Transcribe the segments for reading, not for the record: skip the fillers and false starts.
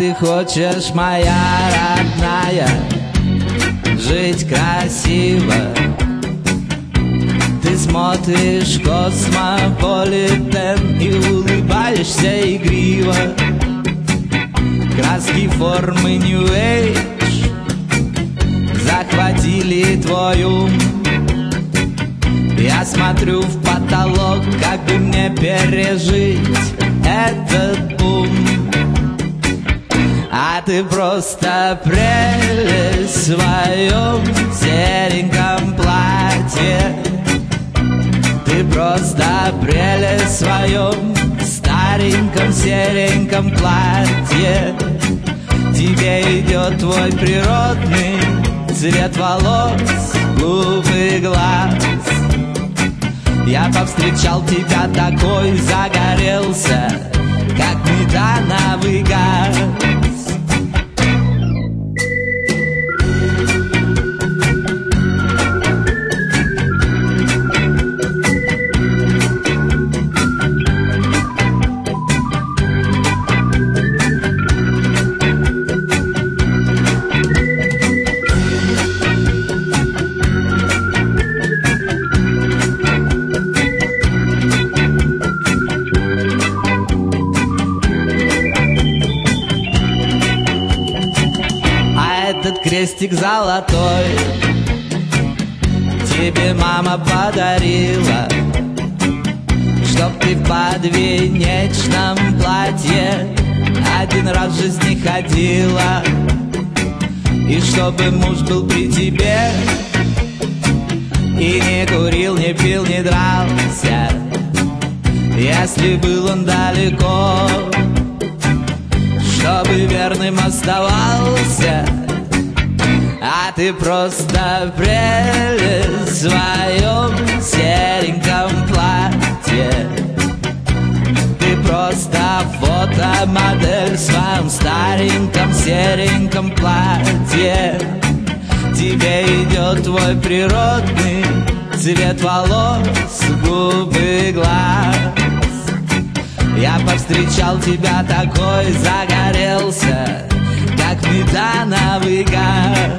ты хочешь, моя родная, жить красиво. Ты смотришь космополитен и улыбаешься игриво. Краски формы New Age захватили твой ум. Я смотрю в потолок, как бы мне пережить этот бум. А ты просто прелесть в своем сереньком платье. Ты просто прелесть в своем стареньком сереньком платье. Тебе идет твой природный цвет волос, губ и глаз. Я повстречал тебя такой, загорелся, как метановый газ. Этот крестик золотой тебе мама подарила, чтоб ты в подвенечном платье один раз в жизни ходила. И чтобы муж был при тебе и не курил, не пил, не дрался, если был он далеко, чтобы верным оставался. А ты просто прелесть в своем сереньком платье. Ты просто фотомодель в своем стареньком сереньком платье. Тебе идет твой природный цвет волос, губ и глаз. Я повстречал тебя такой, загорелся, как метановый газ.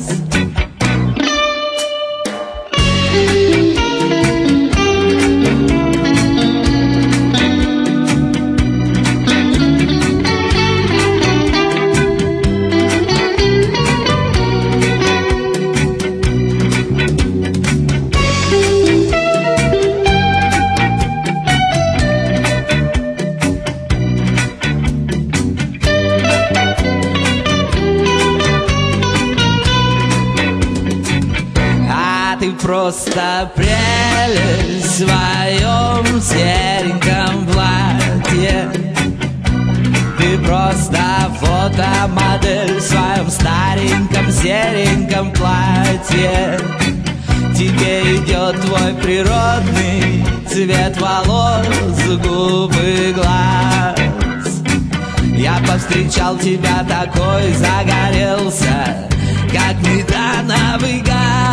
Ты просто прелесть в своем сереньком платье. Ты просто фотомодель в своем стареньком сереньком платье. Тебе идет твой природный цвет волос, губ и глаз. Я повстречал тебя такой, загорелся, как метановый газ.